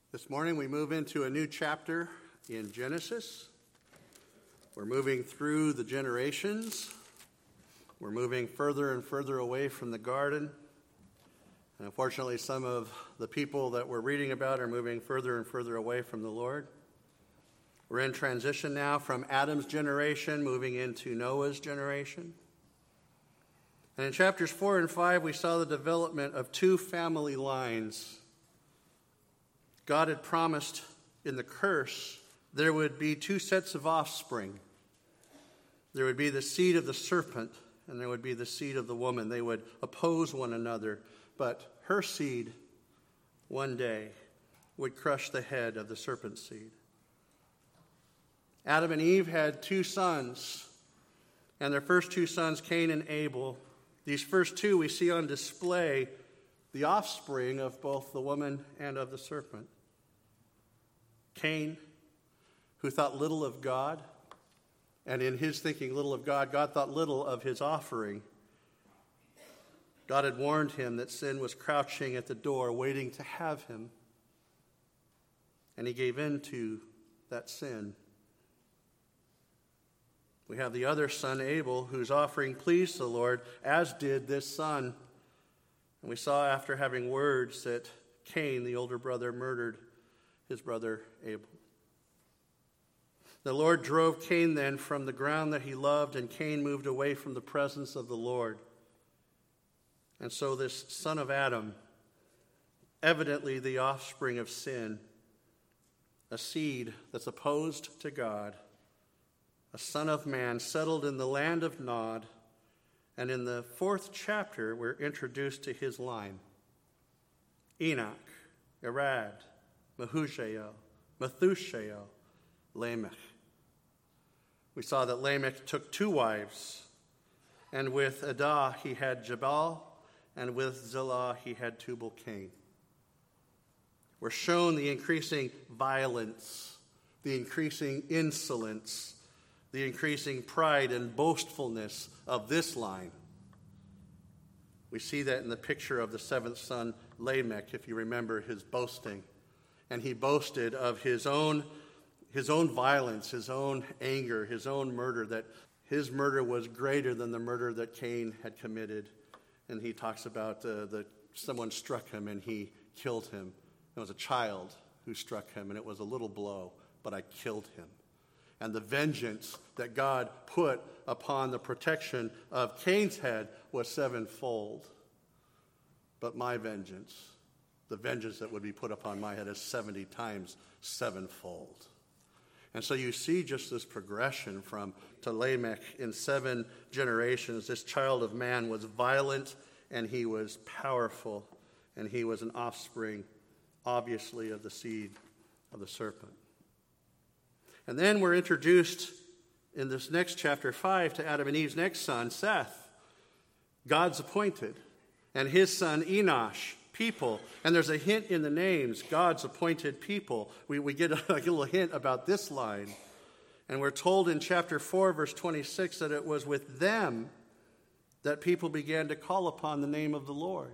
This morning we move into a new chapter in Genesis. We're moving through the generations. We're moving further and further away from the garden. And unfortunately, some of the people that we're reading about are moving further and further away from the Lord. We're in transition now from Adam's generation, moving into Noah's generation. And in chapters 4 and 5, we saw the development of two family lines. God had promised in the curse there would be two sets of offspring. There would be the seed of the serpent, and there would be the seed of the woman. They would oppose one another, but her seed one day would crush the head of the serpent's seed. Adam and Eve had two sons, and their first two sons, Cain and Abel. These first two we see on display the offspring of both the woman and of the serpent. Cain, who thought little of God, and in his thinking little of God, God thought little of his offering. God had warned him that sin was crouching at the door, waiting to have him. And he gave in to that sin. We have the other son, Abel, whose offering pleased the Lord, as did this son. And we saw after having words that Cain, the older brother, murdered his brother Abel. The Lord drove Cain then from the ground that he loved, and Cain moved away from the presence of the Lord. And so this son of Adam, evidently the offspring of sin, a seed that's opposed to God, a son of man, settled in the land of Nod. And in the 4th chapter, we're introduced to his line. Enoch, Irad, Mehujael, Methushael, Lamech. We saw that Lamech took two wives, and with Adah he had Jabal, and with Zillah he had Tubal-Cain. We're shown the increasing violence, the increasing insolence, the increasing pride and boastfulness of this line. We see that in the picture of the 7th son, Lamech, if you remember his boasting. And he boasted of his own violence, his own anger, his own murder, that his murder was greater than the murder that Cain had committed. And he talks about someone struck him and he killed him. It was a child who struck him, and it was a little blow, but I killed him. And the vengeance that God put upon the protection of Cain's head was sevenfold. But my vengeance, the vengeance that would be put upon my head, is 70 times sevenfold. And so you see just this progression to Lamech in 7 generations. This child of man was violent, and he was powerful, and he was an offspring, obviously, of the seed of the serpent. And then we're introduced in this next chapter 5 to Adam and Eve's next son, Seth, God's appointed, and his son Enosh, people. And there's a hint in the names, God's appointed people. We get a little hint about this line. And we're told in chapter 4, verse 26, that it was with them that people began to call upon the name of the Lord.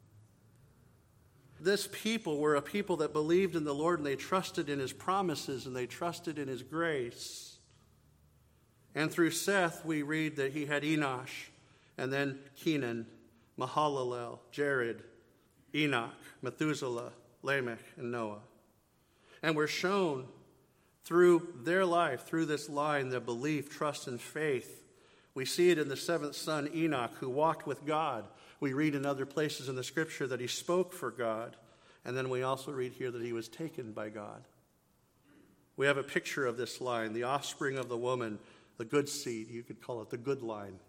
This people were a people that believed in the Lord, and they trusted in his promises, and they trusted in his grace. And through Seth, we read that he had Enosh, and then Kenan, Mahalalel, Jared, Enoch, Methuselah, Lamech, and Noah. And we're shown through their life, through this line, the belief, trust, and faith. We see it in the 7th son, Enoch, who walked with God. We read in other places in the scripture that he spoke for God. And then we also read here that he was taken by God. We have a picture of this line, the offspring of the woman, the good seed, you could call it the good line.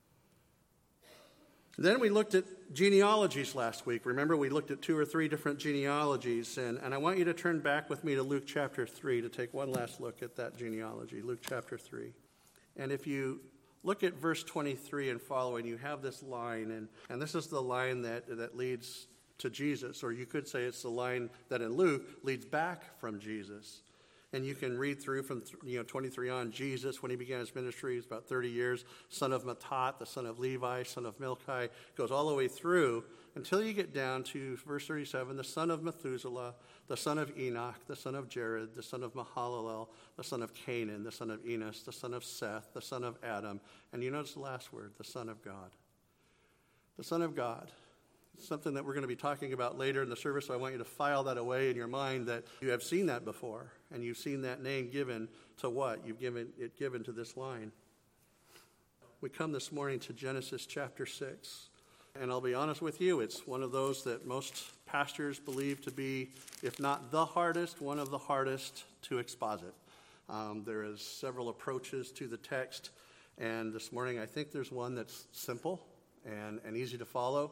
Then we looked at genealogies last week. Remember, we looked at 2 or 3 different genealogies. And I want you to turn back with me to Luke chapter 3 to take one last look at that genealogy, Luke chapter 3. And if you look at verse 23 and following, you have this line, and this is the line that leads to Jesus, or you could say it's the line that in Luke leads back from Jesus. And you can read through from 23 on. Jesus, when he began his ministry, it's about 30 years, son of Matthat, the son of Levi, son of Milchi, goes all the way through until you get down to verse 37, the son of Methuselah, the son of Enoch, the son of Jared, the son of Mahalalel, the son of Canaan, the son of Enos, the son of Seth, the son of Adam, and you notice the last word, the Son of God. The Son of God. It's something that we're going to be talking about later in the service, so I want you to file that away in your mind that you have seen that before, and you've seen that name given to what? You've given it given to this line. We come this morning to Genesis chapter 6, and I'll be honest with you, it's one of those that most pastors believe to be, if not the hardest, one of the hardest to exposit. There is several approaches to the text, and this morning I think there's one that's simple and easy to follow.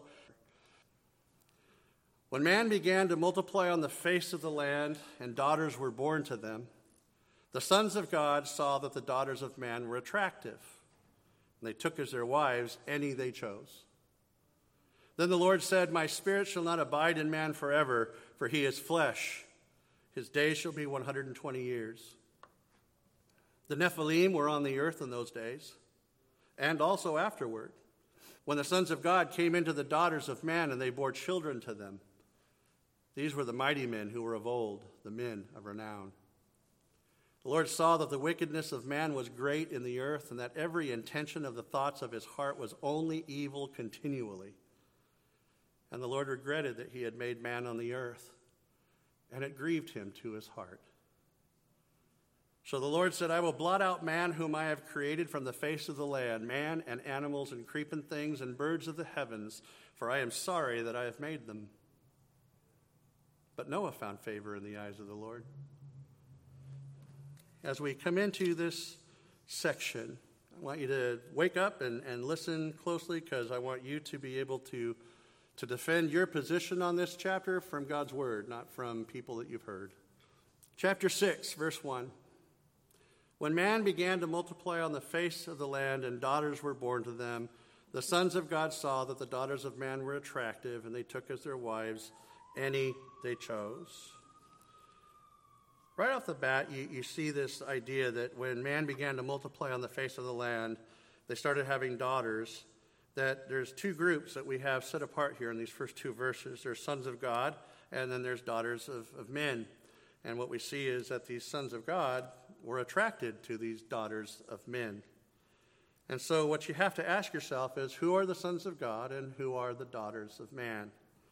When man began to multiply on the face of the land, and daughters were born to them, the sons of God saw that the daughters of man were attractive, and they took as their wives any they chose. Then the Lord said, My spirit shall not abide in man forever, for he is flesh. His days shall be 120 years. The Nephilim were on the earth in those days, and also afterward, when the sons of God came into the daughters of man, and they bore children to them. These were the mighty men who were of old, the men of renown. The Lord saw that the wickedness of man was great in the earth, and that every intention of the thoughts of his heart was only evil continually. And the Lord regretted that he had made man on the earth, and it grieved him to his heart. So the Lord said, I will blot out man whom I have created from the face of the land, man and animals and creeping things and birds of the heavens, for I am sorry that I have made them. But Noah found favor in the eyes of the Lord. As we come into this section, I want you to wake up and listen closely, because I want you to be able to defend your position on this chapter from God's word, not from people that you've heard. Chapter 6, verse 1. When man began to multiply on the face of the land, and daughters were born to them, the sons of God saw that the daughters of man were attractive, and they took as their wives any they chose. Right off the bat, you see this idea that when man began to multiply on the face of the land, they started having daughters, that there's two groups that we have set apart here in these first two verses. There's sons of God, and then there's daughters of men. And what we see is that these sons of God were attracted to these daughters of men. And so what you have to ask yourself is, who are the sons of God and who are the daughters of man?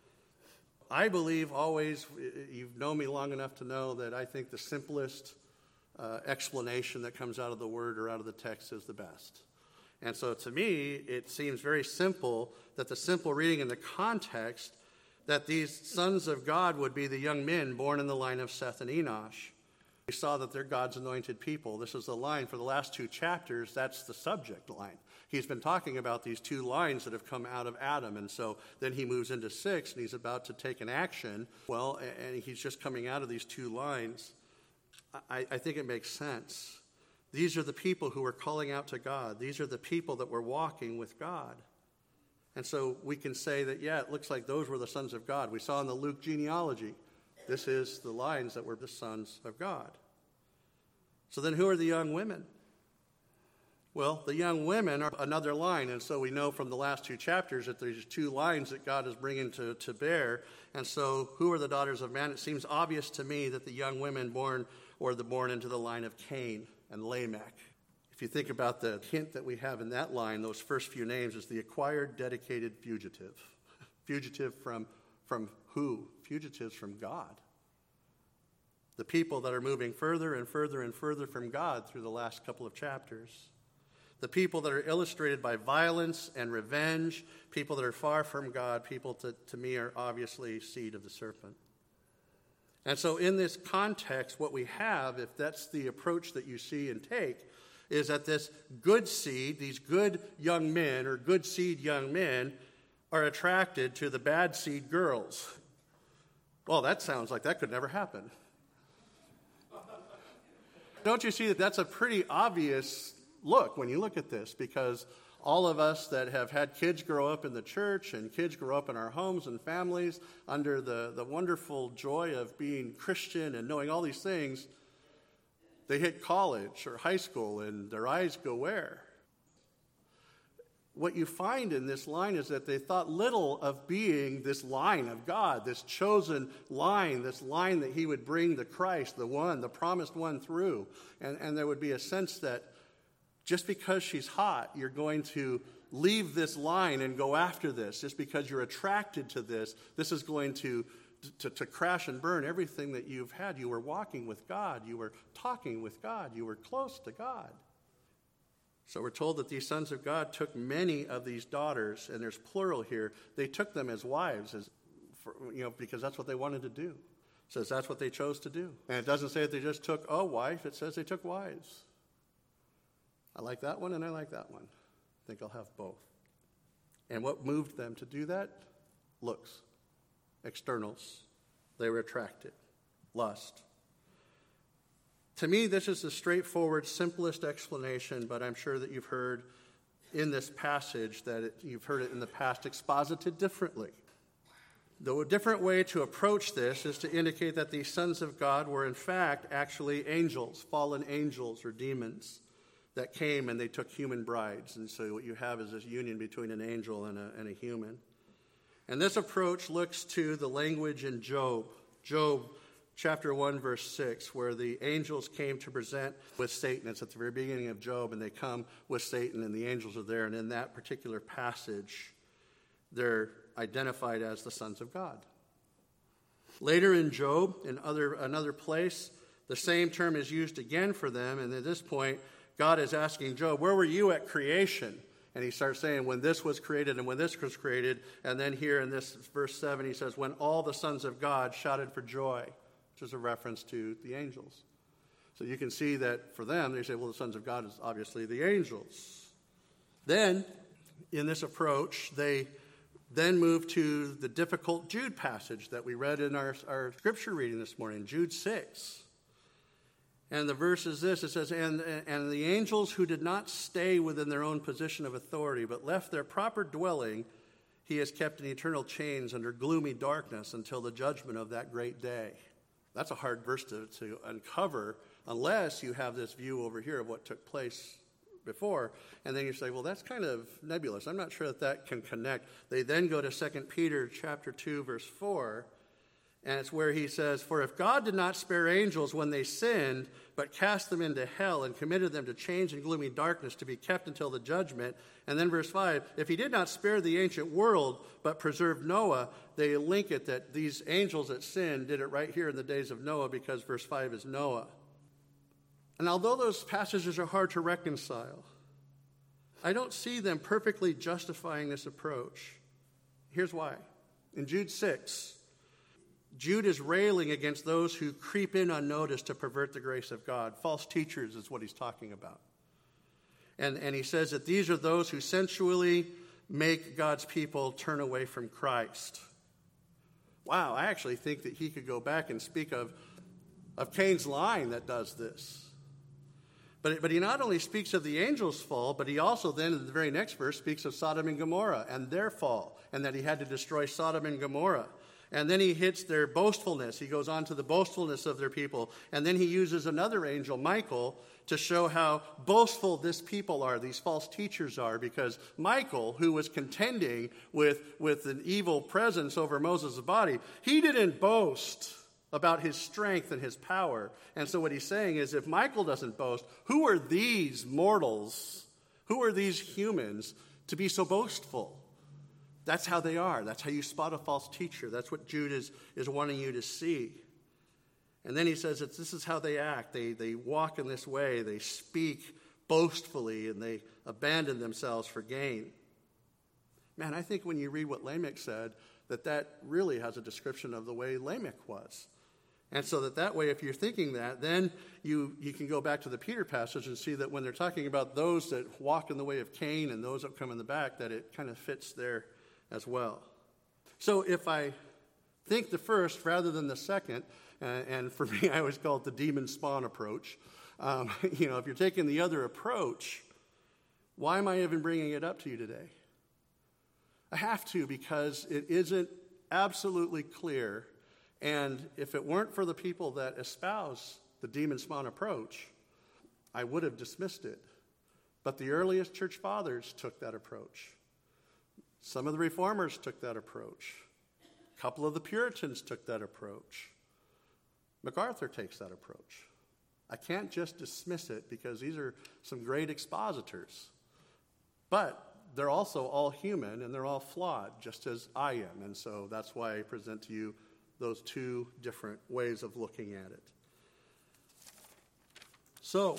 I believe always, you've known me long enough to know that I think the simplest explanation that comes out of the word or out of the text is the best. And so to me, it seems very simple that the simple reading in the context, that these sons of God would be the young men born in the line of Seth and Enosh. We saw that they're God's anointed people. This is the line for the last two chapters. That's the subject line. He's been talking about these two lines that have come out of Adam. And so then he moves into 6, and he's about to take an action. Well, and he's just coming out of these two lines. I think it makes sense. These are the people who are calling out to God. These are the people that were walking with God. And so we can say that, yeah, it looks like those were the sons of God. We saw in the Luke genealogy, this is the lines that were the sons of God. So then who are the young women? Well, the young women are another line, and so we know from the last two chapters that there's two lines that God is bringing to bear. And so who are the daughters of man? It seems obvious to me that the young women born into the line of Cain and Lamech. If you think about the hint that we have in that line, those first few names is the acquired, dedicated fugitive. Fugitive from who? Fugitives from God. The people that are moving further and further and further from God through the last couple of chapters. The people that are illustrated by violence and revenge, people that are far from God, people to me are obviously seed of the serpent. And so in this context, what we have, if that's the approach that you see and take, is that this good seed, these good young men or good seed young men, are attracted to the bad seed girls. Well, that sounds like that could never happen. Don't you see that that's a pretty obvious look when you look at this? Because all of us that have had kids grow up in the church and kids grow up in our homes and families under the wonderful joy of being Christian and knowing all these things, they hit college or high school and their eyes go where? what you find in this line is that they thought little of being this line of God, this chosen line, this line that he would bring the Christ, the one, the promised one through. And there would be a sense that just because she's hot, you're going to leave this line and go after this. Just because you're attracted to this, this is going to crash and burn everything that you've had. You were walking with God. You were talking with God. You were close to God. So we're told that these sons of God took many of these daughters, and there's plural here. They took them as wives, because that's what they wanted to do. It says that's what they chose to do. And it doesn't say that they just took a wife. It says they took wives. I like that one, and I like that one. I think I'll have both. And what moved them to do that? Looks. Externals. They were attracted. Lust. To me, this is the straightforward, simplest explanation, but I'm sure that you've heard in this passage that you've heard it in the past exposited differently. Though a different way to approach this is to indicate that these sons of God were in fact actually angels, fallen angels or demons that came and they took human brides. And so what you have is this union between an angel and a human. And this approach looks to the language in Job. Job chapter 1, verse 6, where the angels came to present with Satan. It's at the very beginning of Job, and they come with Satan, and the angels are there. And in that particular passage, they're identified as the sons of God. Later in Job, in another place, the same term is used again for them, and at this point, God is asking Job, where were you at creation? And he starts saying, when this was created and when this was created. And then here in this verse 7, he says, when all the sons of God shouted for joy, which is a reference to the angels. So you can see that for them, they say, well, the sons of God is obviously the angels. Then, in this approach, they then move to the difficult Jude passage that we read in our scripture reading this morning, Jude 6. And the verse is this, it says, and the angels who did not stay within their own position of authority, but left their proper dwelling, he has kept in eternal chains under gloomy darkness until the judgment of that great day. That's a hard verse to uncover unless you have this view over here of what took place before. And then you say, well, that's kind of nebulous. I'm not sure that can connect. They then go to 2 Peter chapter 2, verse 4. And it's where he says, for if God did not spare angels when they sinned, but cast them into hell and committed them to chains and gloomy darkness to be kept until the judgment. And then verse 5, if he did not spare the ancient world, but preserved Noah, they link it that these angels that sinned did it right here in the days of Noah because verse 5 is Noah. And although those passages are hard to reconcile, I don't see them perfectly justifying this approach. Here's why. In Jude 6, Jude is railing against those who creep in unnoticed to pervert the grace of God. False teachers is what he's talking about. And he says that these are those who sensually make God's people turn away from Christ. Wow, I actually think that he could go back and speak of Cain's line that does this. But he not only speaks of the angels' fall, but he also then in the very next verse speaks of Sodom and Gomorrah and their fall, and that he had to destroy Sodom and Gomorrah. And then he hits their boastfulness. He goes on to the boastfulness of their people. And then he uses another angel, Michael, to show how boastful this people are, these false teachers are, because Michael, who was contending with an evil presence over Moses' body, he didn't boast about his strength and his power. And so what he's saying is, if Michael doesn't boast, who are these mortals, who are these humans to be so boastful? That's how they are. That's how you spot a false teacher. That's what Jude is wanting you to see. And then he says that this is how they act. They walk in this way. They speak boastfully, and they abandon themselves for gain. Man, I think when you read what Lamech said, that really has a description of the way Lamech was. And so that way, if you're thinking that, then you can go back to the Peter passage and see that when they're talking about those that walk in the way of Cain and those that come in the back, that it kind of fits there as well. So if I think the first rather than the second, and for me I always call it the demon spawn approach, if you're taking the other approach, why am I even bringing it up to you today? I have to, because it isn't absolutely clear, and if it weren't for the people that espouse the demon spawn approach, I would have dismissed it. But the earliest church fathers took that approach. Some of the reformers took that approach. A couple of the Puritans took that approach. MacArthur takes that approach. I can't just dismiss it because these are some great expositors. But they're also all human and they're all flawed, just as I am. And so that's why I present to you those two different ways of looking at it. So,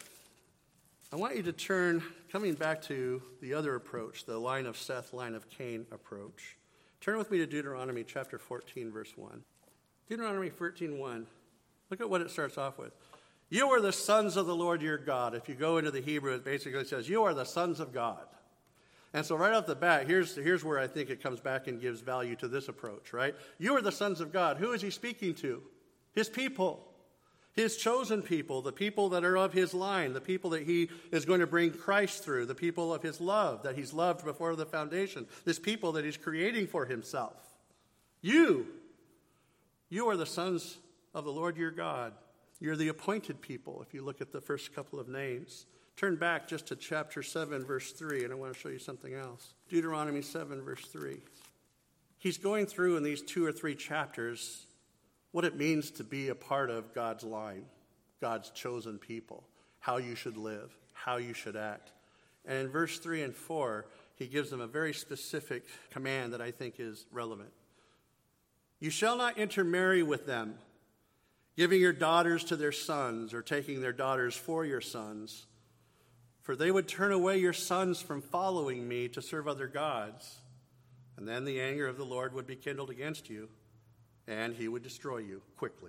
I want you to turn, coming back to the other approach, the line of Seth, line of Cain approach. Turn with me to Deuteronomy chapter 14, verse 1. Deuteronomy 14:1. Look at what it starts off with. You are the sons of the Lord your God. If you go into the Hebrew, it basically says, you are the sons of God. And so right off the bat, here's where I think it comes back and gives value to this approach, right? You are the sons of God. Who is he speaking to? His people. His chosen people, the people that are of his line, the people that he is going to bring Christ through, the people of his love, that he's loved before the foundation, this people that he's creating for himself. You are the sons of the Lord your God. You're the appointed people, if you look at the first couple of names. Turn back just to chapter 7, verse 3, and I want to show you something else. Deuteronomy 7, verse 3. He's going through in these 2 or 3 chapters what it means to be a part of God's line, God's chosen people, how you should live, how you should act. And in verse 3 and 4, he gives them a very specific command that I think is relevant. You shall not intermarry with them, giving your daughters to their sons or taking their daughters for your sons, for they would turn away your sons from following me to serve other gods, and then the anger of the Lord would be kindled against you, and he would destroy you quickly.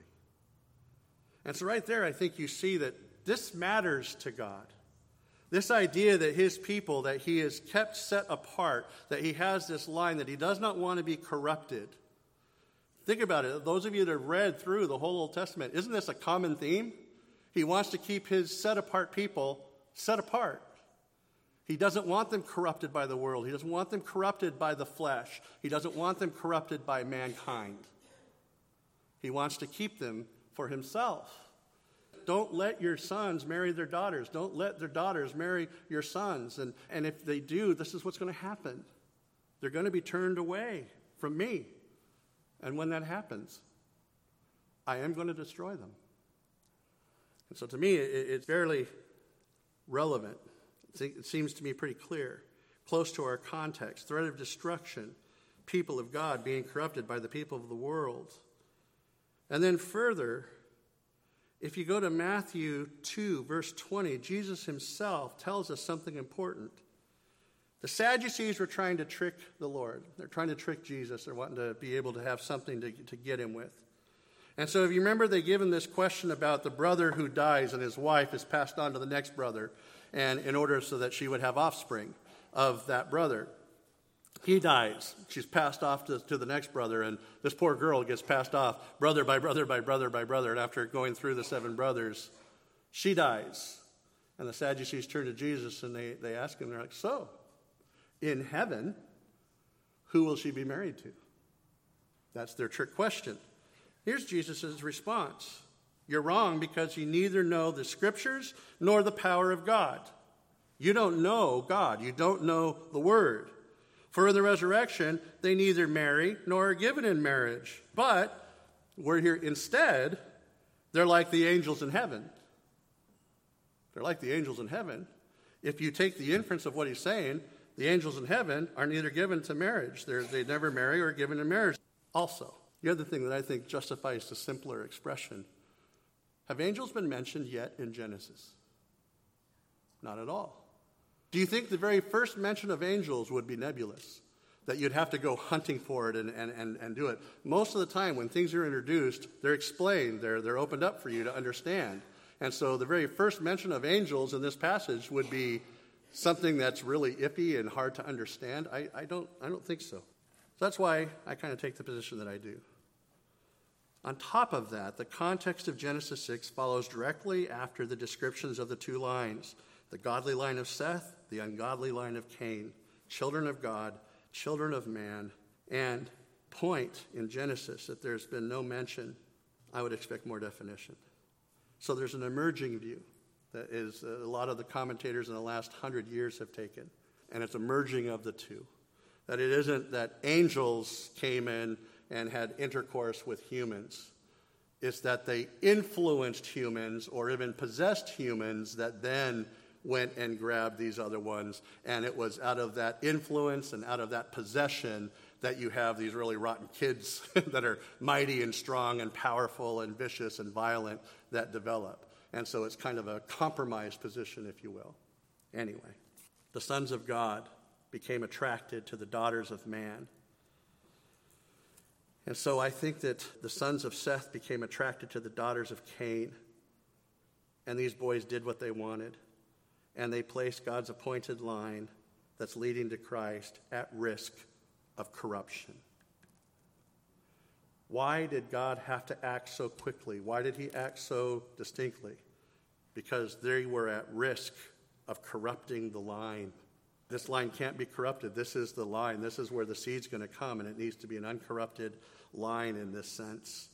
And so right there, I think you see that this matters to God. This idea that his people, that he is kept set apart, that he has this line, that he does not want to be corrupted. Think about it. Those of you that have read through the whole Old Testament, isn't this a common theme? He wants to keep his set-apart people set apart. He doesn't want them corrupted by the world. He doesn't want them corrupted by the flesh. He doesn't want them corrupted by mankind. He wants to keep them for himself. Don't let your sons marry their daughters. Don't let their daughters marry your sons. And if they do, this is what's going to happen. They're going to be turned away from me. And when that happens, I am going to destroy them. And so to me, it's fairly relevant. It seems to me pretty clear, close to our context. Threat of destruction, people of God being corrupted by the people of the world. And then further, if you go to Matthew 2, verse 20, Jesus himself tells us something important. The Sadducees were trying to trick the Lord. They're trying to trick Jesus. They're wanting to be able to have something to get him with. And so if you remember, they give him this question about the brother who dies and his wife is passed on to the next brother, and in order so that she would have offspring of that brother. He dies. She's passed off to the next brother, and this poor girl gets passed off brother by brother by brother by brother. And after going through the 7 brothers, she dies. And the Sadducees turn to Jesus, and they ask him, they're like, so, in heaven, who will she be married to? That's their trick question. Here's Jesus' response. You're wrong because you neither know the Scriptures nor the power of God. You don't know God. You don't know the Word. For in the resurrection, they neither marry nor are given in marriage. But we're here instead, they're like the angels in heaven. They're like the angels in heaven. If you take the inference of what he's saying, the angels in heaven are neither given to marriage. They never marry or are given in marriage. Also, the other thing that I think justifies the simpler expression, have angels been mentioned yet in Genesis? Not at all. Do you think the very first mention of angels would be nebulous? That you'd have to go hunting for it and do it? Most of the time when things are introduced, they're explained, they're opened up for you to understand. And so the very first mention of angels in this passage would be something that's really iffy and hard to understand. I don't think so. So that's why I kind of take the position that I do. On top of that, the context of Genesis 6 follows directly after the descriptions of the 2 lines. The godly line of Seth, the ungodly line of Cain, children of God, children of man, and point in Genesis that there's been no mention, I would expect more definition. So there's an emerging view. That is a lot of the commentators in the last 100 years have taken. And it's a merging of the two. That it isn't that angels came in and had intercourse with humans. It's that they influenced humans or even possessed humans that then went and grabbed these other ones. And it was out of that influence and out of that possession that you have these really rotten kids that are mighty and strong and powerful and vicious and violent that develop. And so it's kind of a compromised position, if you will. Anyway, the sons of God became attracted to the daughters of man. And so I think that the sons of Seth became attracted to the daughters of Cain. And these boys did what they wanted. And they placed God's appointed line that's leading to Christ at risk of corruption. Why did God have to act so quickly? Why did he act so distinctly? Because they were at risk of corrupting the line. This line can't be corrupted. This is the line. This is where the seed's going to come, and it needs to be an uncorrupted line in this sense.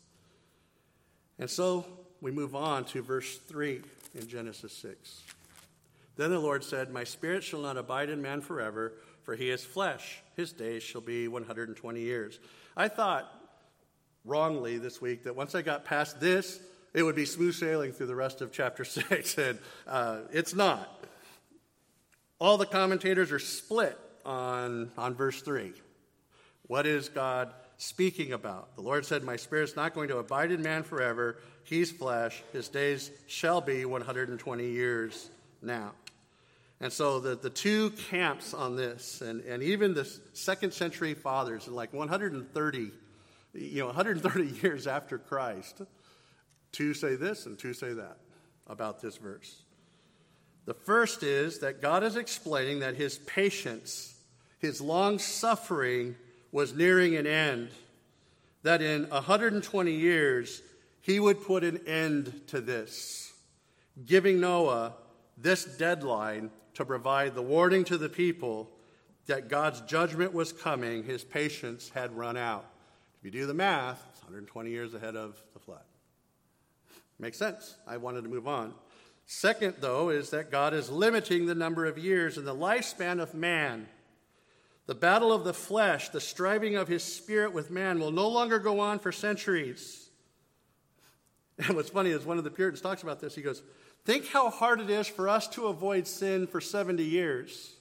And so we move on to verse 3 in Genesis 6. Then the Lord said, "My spirit shall not abide in man forever, for he is flesh. His days shall be 120 years. I thought wrongly this week that once I got past this, it would be smooth sailing through the rest of chapter 6, and it's not. All the commentators are split on verse 3. What is God speaking about? The Lord said, "My spirit's not going to abide in man forever. He's flesh. His days shall be 120 years now." And so the two camps on this, and even the second century fathers, like 130 years after Christ, two say this and two say that about this verse. The first is that God is explaining that his patience, his long suffering was nearing an end, that in 120 years he would put an end to this, giving Noah this deadline to provide the warning to the people that God's judgment was coming. His patience had run out. If you do the math, it's 120 years ahead of the flood. Makes sense. I wanted to move on. Second, though, is that God is limiting the number of years in the lifespan of man. The battle of the flesh, the striving of his spirit with man, will no longer go on for centuries. And what's funny is one of the Puritans talks about this. He goes, think how hard it is for us to avoid sin for 70 years.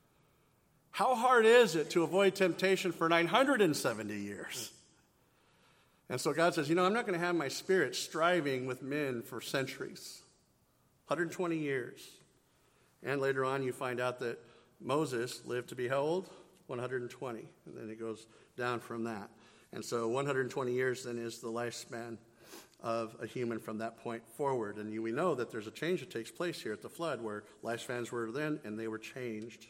How hard is it to avoid temptation for 970 years? And so God says, I'm not going to have my spirit striving with men for centuries. 120 years. And later on you find out that Moses lived to be how old? 120. And then it goes down from that. And so 120 years then is the lifespan of a human from that point forward. And we know that there's a change that takes place here at the flood where lifespans were then and they were changed.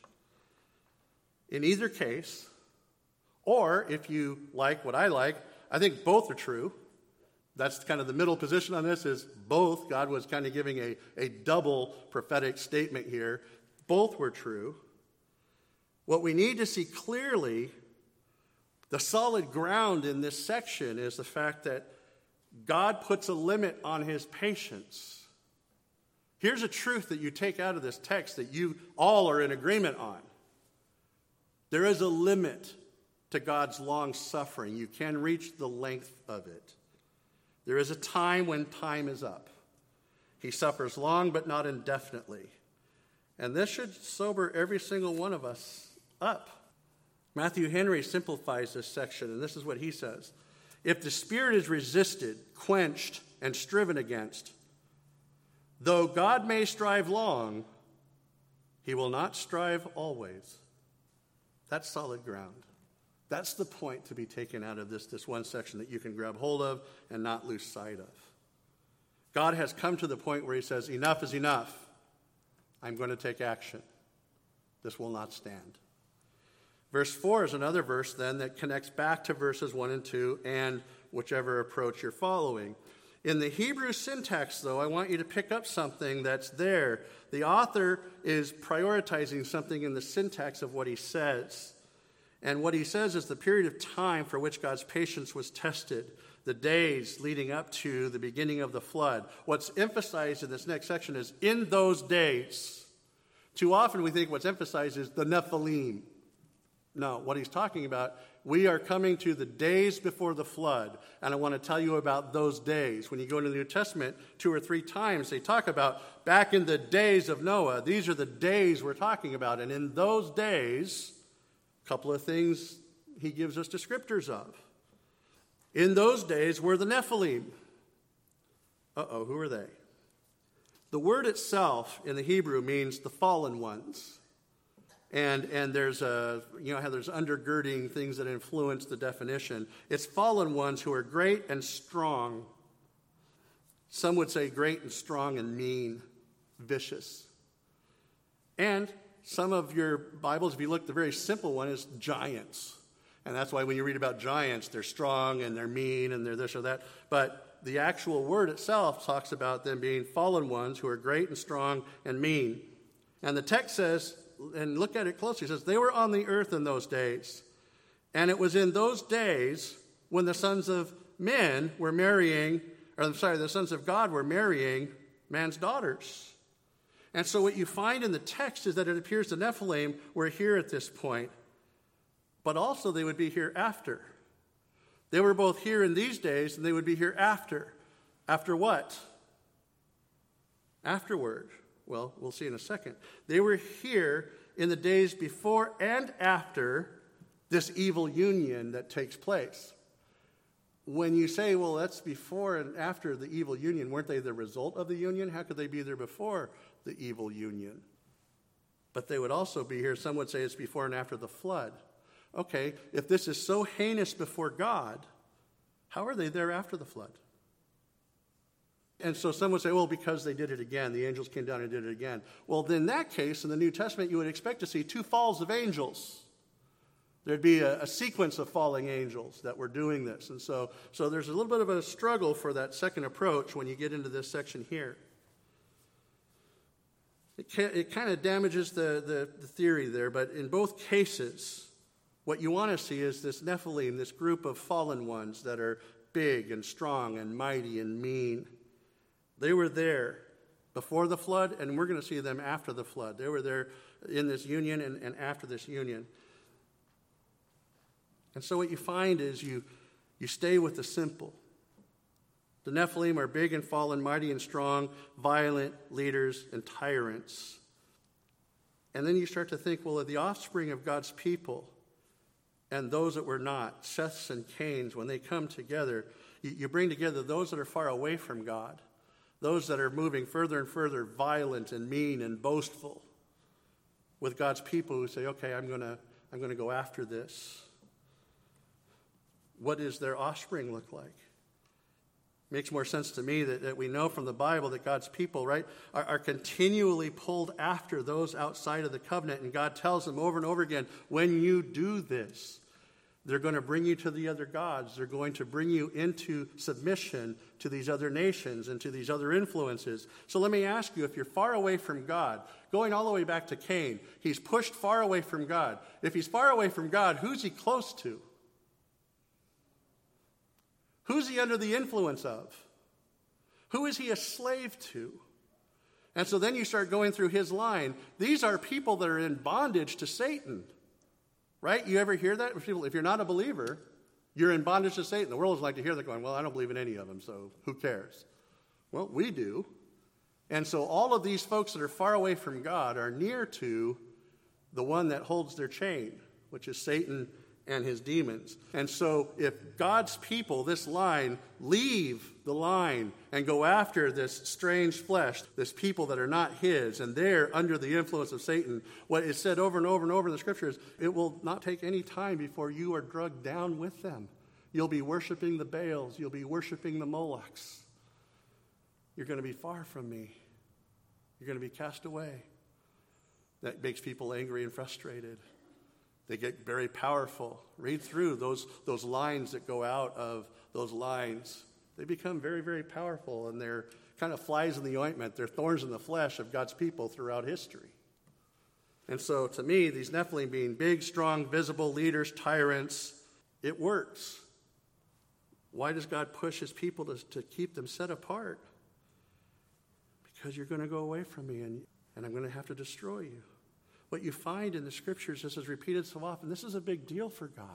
In either case, or if you like what I like, I think both are true. That's kind of the middle position on this is both. God was kind of giving a double prophetic statement here. Both were true. What we need to see clearly, the solid ground in this section is the fact that God puts a limit on his patience. Here's a truth that you take out of this text that you all are in agreement on. There is a limit to God's long suffering. You can reach the length of it. There is a time when time is up. He suffers long but not indefinitely. And this should sober every single one of us up. Matthew Henry simplifies this section, and this is what he says. If the Spirit is resisted, quenched, and striven against, though God may strive long, he will not strive always. That's solid ground. That's the point to be taken out of this one section that you can grab hold of and not lose sight of. God has come to the point where he says, enough is enough. I'm going to take action. This will not stand. Verse 4 is another verse then that connects back to verses 1 and 2 and whichever approach you're following. In the Hebrew syntax, though, I want you to pick up something that's there. The author is prioritizing something in the syntax of what he says. And what he says is the period of time for which God's patience was tested, the days leading up to the beginning of the flood. What's emphasized in this next section is in those days. Too often we think what's emphasized is the Nephilim. No, what he's talking about, we are coming to the days before the flood, and I want to tell you about those days. When you go into the New Testament 2 or 3 times, they talk about back in the days of Noah. These are the days we're talking about, and in those days, a couple of things he gives us descriptors of. In those days were the Nephilim. Who are they? The word itself in the Hebrew means the fallen ones. And there's how there's undergirding things that influence the definition. It's fallen ones who are great and strong. Some would say great and strong and mean, vicious. And some of your Bibles, if you look, the very simple one is giants. And that's why when you read about giants, they're strong and they're mean and they're this or that. But the actual word itself talks about them being fallen ones who are great and strong and mean. And the text says, and look at it closely, it says, they were on the earth in those days. And it was in those days when the sons of men were marrying, the sons of God were marrying man's daughters. And so what you find in the text is that it appears the Nephilim were here at this point, but also they would be here after. They were both here in these days, and they would be here after. After what? Afterward. Well, we'll see in a second. They were here in the days before and after this evil union that takes place. When you say, well, that's before and after the evil union, weren't they the result of the union? How could they be there before the evil union? But they would also be here, some would say it's before and after the flood. Okay, if this is so heinous before God, how are they there after the flood? And so some would say, well, because they did it again. The angels came down and did it again. Well, in that case, in the New Testament, you would expect to see 2 falls of angels. There'd be a sequence of falling angels that were doing this. And so there's a little bit of a struggle for that second approach when you get into this section here. It kind of damages the theory there, but in both cases, what you want to see is this Nephilim, this group of fallen ones that are big and strong and mighty and mean. They were there before the flood, and we're going to see them after the flood. They were there in this union and after this union. And so what you find is you stay with the simple. The Nephilim are big and fallen, mighty and strong, violent leaders and tyrants. And then you start to think, well, the offspring of God's people and those that were not, Seths and Cains, when they come together, you bring together those that are far away from God, those that are moving further and further, violent and mean and boastful, with God's people who say, okay, I'm going to go after this. What does their offspring look like? Makes more sense to me that we know from the Bible that God's people, right, are continually pulled after those outside of the covenant. And God tells them over and over again, when you do this, they're going to bring you to the other gods. They're going to bring you into submission to these other nations and to these other influences. So let me ask you, if you're far away from God, going all the way back to Cain, he's pushed far away from God. If he's far away from God, who's he close to? Who's he under the influence of? Who is he a slave to? And so then you start going through his line. These are people that are in bondage to Satan. Right? You ever hear that? If you're not a believer, you're in bondage to Satan. The world is like to hear that going, well, I don't believe in any of them, so who cares? Well, we do. And so all of these folks that are far away from God are near to the one that holds their chain, which is Satan and his demons. And so if God's people, this line, leave the line and go after this strange flesh, this people that are not his, and they're under the influence of Satan, what is said over and over and over in the scriptures, it will not take any time before you are drugged down with them. You'll be worshiping the Baals. You'll be worshiping the Molochs. You're going to be far from me. You're going to be cast away. That makes people angry and frustrated. They get very powerful. Read through those lines that go out of those lines. They become very, very powerful, and they're kind of flies in the ointment. They're thorns in the flesh of God's people throughout history. And so to me, these Nephilim being big, strong, visible leaders, tyrants, it works. Why does God push his people to keep them set apart? Because you're going to go away from me and I'm going to have to destroy you. What you find in the scriptures, this is repeated so often, this is a big deal for God.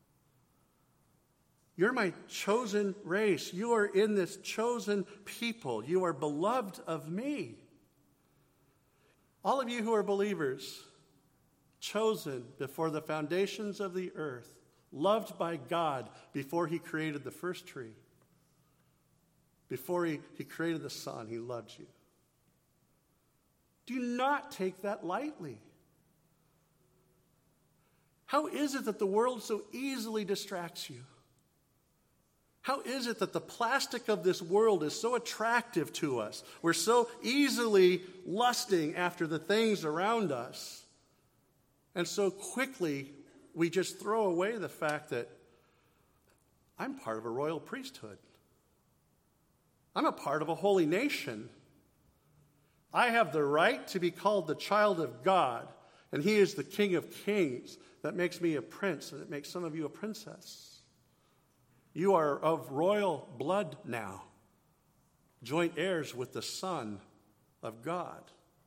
You're my chosen race. You are in this chosen people. You are beloved of me. All of you who are believers, chosen before the foundations of the earth, loved by God before he created the first tree. Before he created the sun, he loved you. Do not take that lightly. How is it that the world so easily distracts you? How is it that the plastic of this world is so attractive to us? We're so easily lusting after the things around us. And so quickly, we just throw away the fact that I'm part of a royal priesthood. I'm a part of a holy nation. I have the right to be called the child of God, and he is the King of Kings. That makes me a prince, and it makes some of you a princess. You are of royal blood now, joint heirs with the Son of God.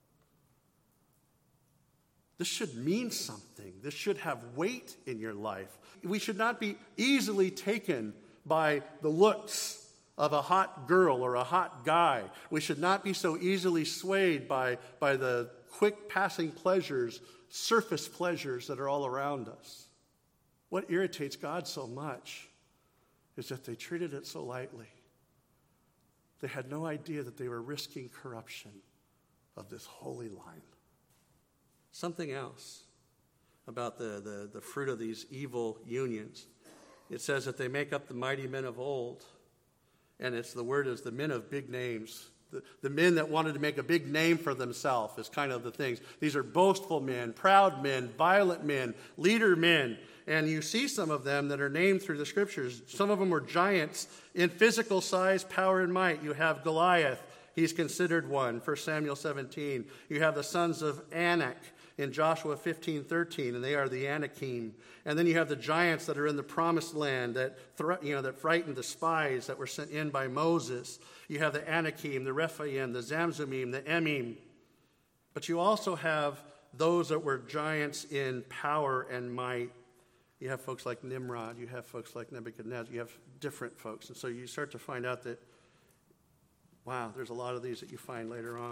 This should mean something. This should have weight in your life. We should not be easily taken by the looks of a hot girl or a hot guy. We should not be so easily swayed by the quick passing pleasures, surface pleasures that are all around us. What irritates God so much is that they treated it so lightly. They had no idea that they were risking corruption of this holy line. Something else about the fruit of these evil unions. It says that they make up the mighty men of old. And the word is the men of big names. The men that wanted to make a big name for themselves is kind of the things. These are boastful men, proud men, violent men, leader men. And you see some of them that are named through the scriptures. Some of them were giants in physical size, power, and might. You have Goliath. He's considered one, 1 Samuel 17. You have the sons of Anak in Joshua 15:13, and they are the Anakim. And then you have the giants that are in the promised land that frightened the spies that were sent in by Moses. You have the Anakim, the Rephaim, the Zamzumim, the Emim. But you also have those that were giants in power and might. You have folks like Nimrod. You have folks like Nebuchadnezzar. You have different folks. And so you start to find out that, wow, there's a lot of these that you find later on.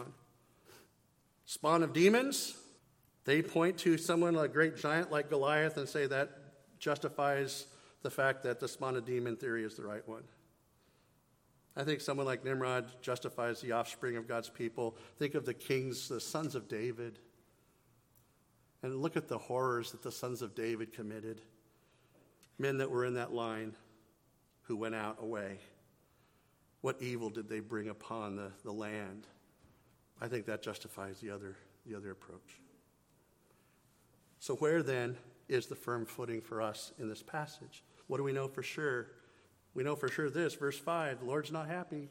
Spawn of demons. They point to someone, a great giant like Goliath, and say that justifies the fact that the spawn of demon theory is the right one. I think someone like Nimrod justifies the offspring of God's people. Think of the kings, the sons of David. And look at the horrors that the sons of David committed. Men that were in that line who went out away. What evil did they bring upon the land? I think that justifies the other approach. So where then is the firm footing for us in this passage? What do we know for sure? We know for sure this, verse 5, the Lord's not happy.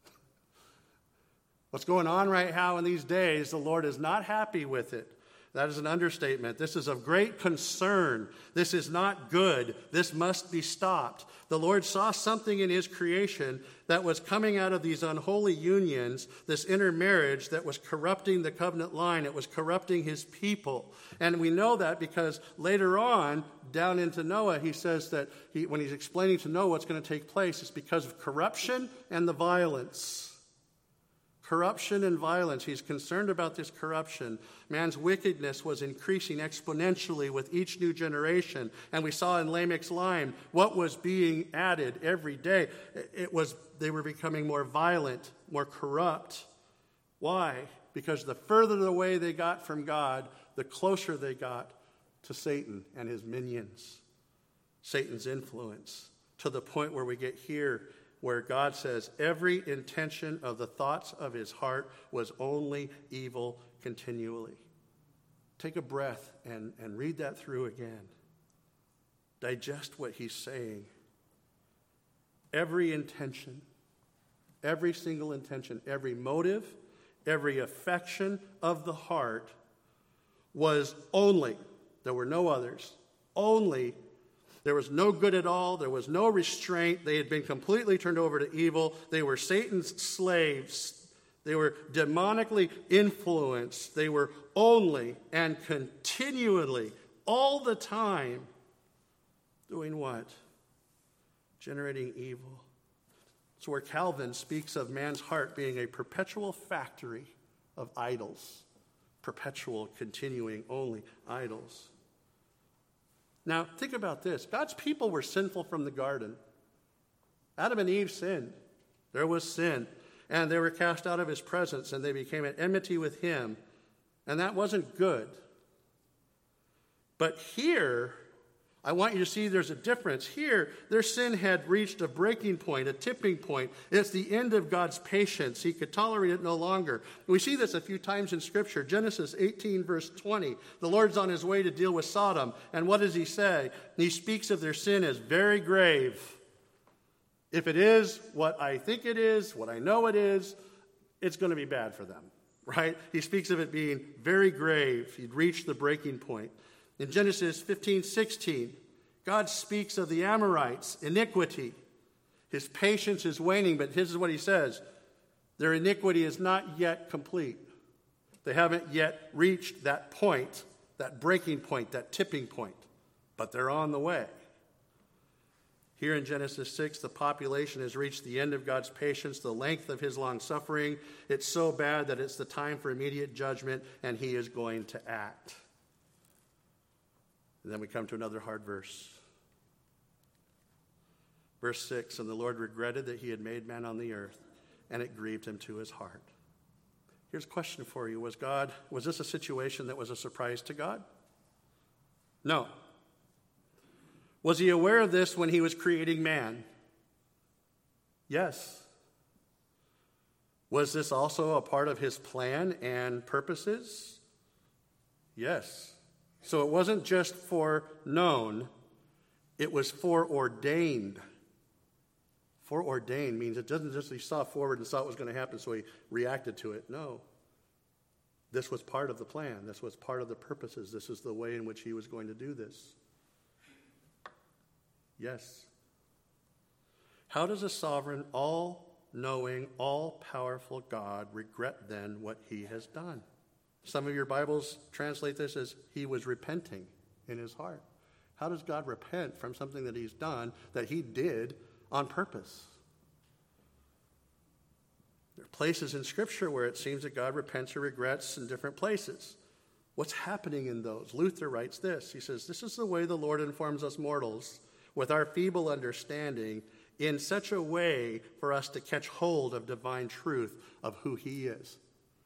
What's going on right now in these days, the Lord is not happy with it. That is an understatement. This is of great concern. This is not good. This must be stopped. The Lord saw something in his creation that was coming out of these unholy unions, this intermarriage that was corrupting the covenant line. It was corrupting his people. And we know that because later on, down into Noah, he says that when he's explaining to Noah what's going to take place, it's because of corruption and the violence. Corruption and violence. He's concerned about this corruption. Man's wickedness was increasing exponentially with each new generation. And we saw in Lamech's line what was being added every day. They were becoming more violent, more corrupt. Why? Because the further away they got from God, the closer they got to Satan and his minions. Satan's influence. To the point where we get here, where God says every intention of the thoughts of his heart was only evil continually. Take a breath and read that through again. Digest what he's saying. Every intention, every single intention, every motive, every affection of the heart was only, there were no others, only. There was no good at all. There was no restraint. They had been completely turned over to evil. They were Satan's slaves. They were demonically influenced. They were only and continually, all the time, doing what? Generating evil. It's where Calvin speaks of man's heart being a perpetual factory of idols. Perpetual, continuing, only idols. Now, think about this. God's people were sinful from the garden. Adam and Eve sinned. There was sin. And they were cast out of his presence, and they became at enmity with him. And that wasn't good. But here, I want you to see there's a difference. Here, their sin had reached a breaking point, a tipping point. It's the end of God's patience. He could tolerate it no longer. We see this a few times in Scripture. Genesis 18, verse 20. The Lord's on his way to deal with Sodom. And what does he say? He speaks of their sin as very grave. If it is what I think it is, what I know it is, it's going to be bad for them, right? He speaks of it being very grave. He'd reached the breaking point. In Genesis 15:16, God speaks of the Amorites' iniquity. His patience is waning, but this is what he says. Their iniquity is not yet complete. They haven't yet reached that point, that breaking point, that tipping point, but they're on the way. Here in Genesis 6, the population has reached the end of God's patience, the length of his long suffering. It's so bad that it's the time for immediate judgment, and he is going to act. And then we come to another hard verse. Verse 6, and the Lord regretted that he had made man on the earth, and it grieved him to his heart. Here's a question for you. Was this a situation that was a surprise to God? No. Was he aware of this when he was creating man? Yes. Was this also a part of his plan and purposes? Yes. So it wasn't just foreknown, it was foreordained. Foreordained means it doesn't just he saw forward and saw it was going to happen, so he reacted to it. No. This was part of the plan. This was part of the purposes. This is the way in which he was going to do this. Yes. How does a sovereign, all-knowing, all-powerful God regret then what he has done? Some of your Bibles translate this as he was repenting in his heart. How does God repent from something that he's done that he did on purpose? There are places in Scripture where it seems that God repents or regrets in different places. What's happening in those? Luther writes this. He says, this is the way the Lord informs us mortals with our feeble understanding in such a way for us to catch hold of divine truth of who he is.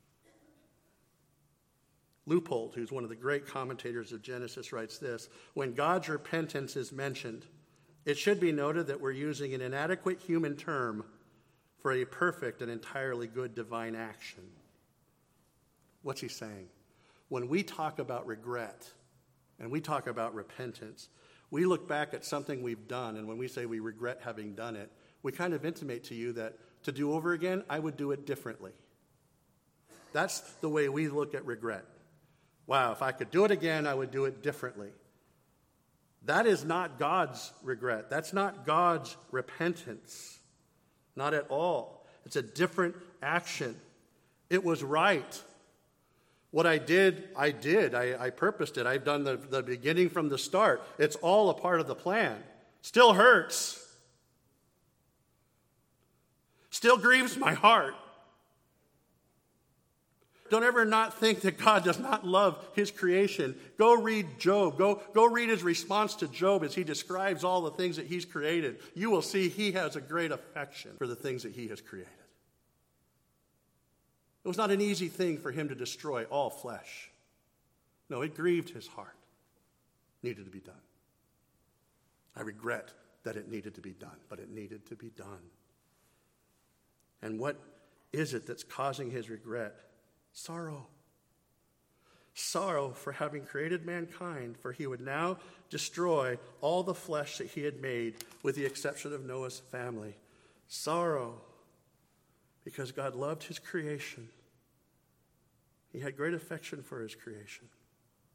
Leupold, who's one of the great commentators of Genesis, writes this: when God's repentance is mentioned, it should be noted that we're using an inadequate human term for a perfect and entirely good divine action. What's he saying? When we talk about regret and we talk about repentance, we look back at something we've done, and when we say we regret having done it, we kind of intimate to you that to do over again, I would do it differently. That's the way we look at regret. Wow, if I could do it again, I would do it differently. That is not God's regret. That's not God's repentance. Not at all. It's a different action. It was right. What I did, I did. I purposed it. I've done the beginning from the start. It's all a part of the plan. Still hurts. Still grieves my heart. Don't ever not think that God does not love his creation. Go read Job. Go read his response to Job as he describes all the things that he's created. You will see he has a great affection for the things that he has created. It was not an easy thing for him to destroy all flesh. No, it grieved his heart. It needed to be done. I regret that it needed to be done, but it needed to be done. And what is it that's causing his regret? Sorrow. Sorrow for having created mankind, for he would now destroy all the flesh that he had made, with the exception of Noah's family. Sorrow because God loved his creation. He had great affection for his creation.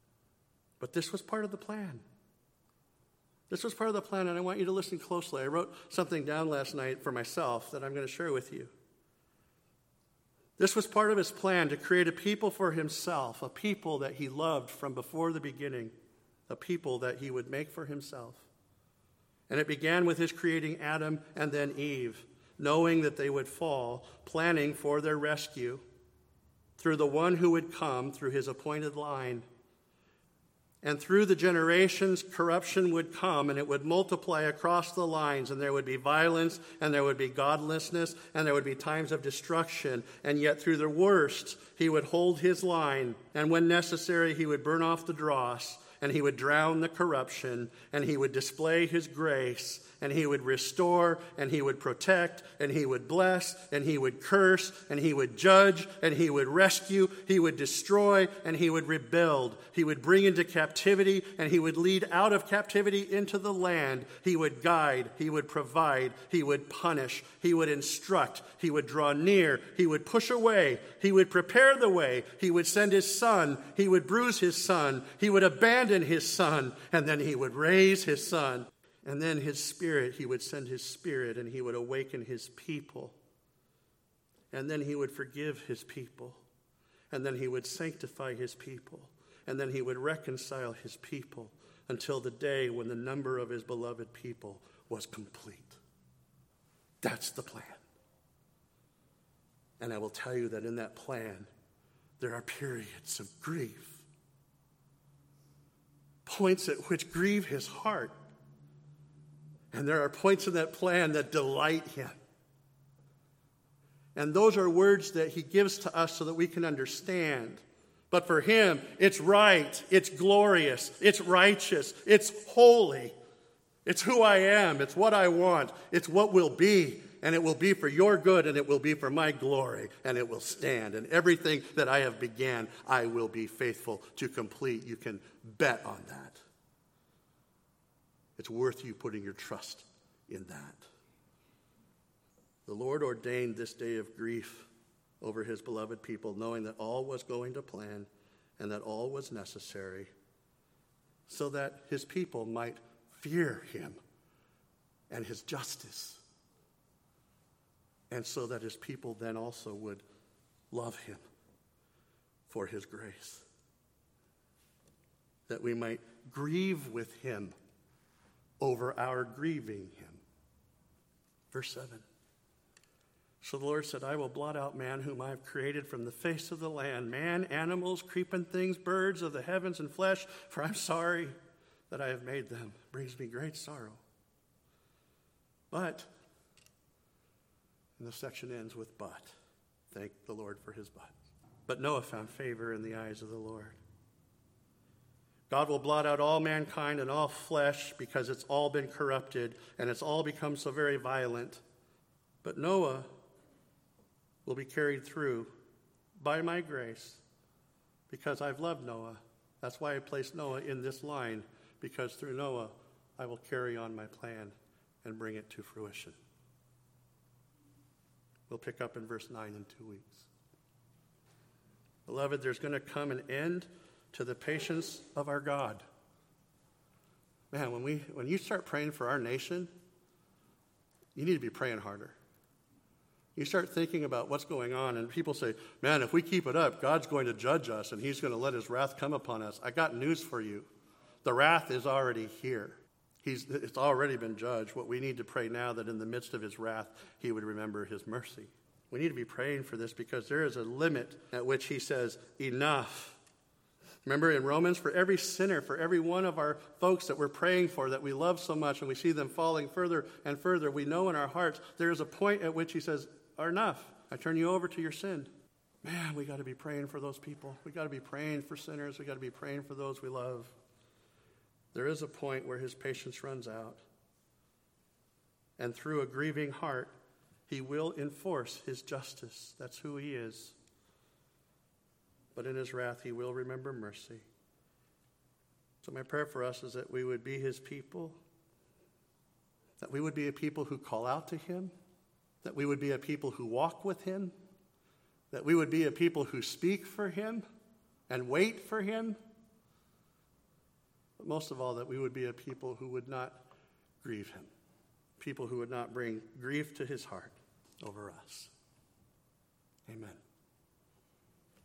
But this was part of the plan. This was part of the plan, and I want you to listen closely. I wrote something down last night for myself that I'm going to share with you. This was part of his plan to create a people for himself, a people that he loved from before the beginning, a people that he would make for himself. And it began with his creating Adam and then Eve, knowing that they would fall, planning for their rescue through the one who would come through his appointed line. And through the generations, corruption would come, and it would multiply across the lines, and there would be violence, and there would be godlessness, and there would be times of destruction. And yet through the worst, he would hold his line, and when necessary, he would burn off the dross, and he would drown the corruption, and he would display his grace, and he would restore, and he would protect, and he would bless, and he would curse, and he would judge, and he would rescue, he would destroy, and he would rebuild. He would bring into captivity, and he would lead out of captivity into the land. He would guide, he would provide, he would punish, he would instruct, he would draw near, he would push away, he would prepare the way, he would send his son, he would bruise his son, he would abandon his son, and then he would raise his son. And then his spirit, he would send his spirit, and he would awaken his people. And then he would forgive his people. And then he would sanctify his people. And then he would reconcile his people until the day when the number of his beloved people was complete. That's the plan. And I will tell you that in that plan, there are periods of grief. Points at which grieve his heart. And there are points in that plan that delight him. And those are words that he gives to us so that we can understand. But for him, it's right, it's glorious, it's righteous, it's holy. It's who I am, it's what I want, it's what will be. And it will be for your good, and it will be for my glory, and it will stand. And everything that I have began, I will be faithful to complete. You can bet on that. It's worth you putting your trust in that. The Lord ordained this day of grief over his beloved people, knowing that all was going to plan and that all was necessary, so that his people might fear him and his justice, and so that his people then also would love him for his grace, that we might grieve with him over our grieving him. Verse 7. So the Lord said, I will blot out man whom I have created from the face of the land, man, animals, creeping things, birds of the heavens, and flesh, for I'm sorry that I have made them. It brings me great sorrow. But, and the section ends with but. Thank the Lord for his but. But Noah found favor in the eyes of the Lord. God will blot out all mankind and all flesh because it's all been corrupted and it's all become so very violent. But Noah will be carried through by my grace because I've loved Noah. That's why I placed Noah in this line, because through Noah I will carry on my plan and bring it to fruition. We'll pick up in verse 9 in 2 weeks. Beloved, there's going to come an end to the patience of our God. Man, when you start praying for our nation, you need to be praying harder. You start thinking about what's going on, and people say, man, if we keep it up, God's going to judge us, and he's going to let his wrath come upon us. I got news for you. The wrath is already here. It's already been judged. What we need to pray now, that in the midst of his wrath, he would remember his mercy. We need to be praying for this because there is a limit at which he says, enough. Remember in Romans, for every sinner, for every one of our folks that we're praying for, that we love so much, and we see them falling further and further, we know in our hearts there is a point at which he says, enough. I turn you over to your sin. Man, we got to be praying for those people. We got to be praying for sinners. We got to be praying for those we love. There is a point where his patience runs out. And through a grieving heart, he will enforce his justice. That's who he is. But in his wrath, he will remember mercy. So my prayer for us is that we would be his people, that we would be a people who call out to him, that we would be a people who walk with him, that we would be a people who speak for him and wait for him, but most of all, that we would be a people who would not grieve him, people who would not bring grief to his heart over us. Amen.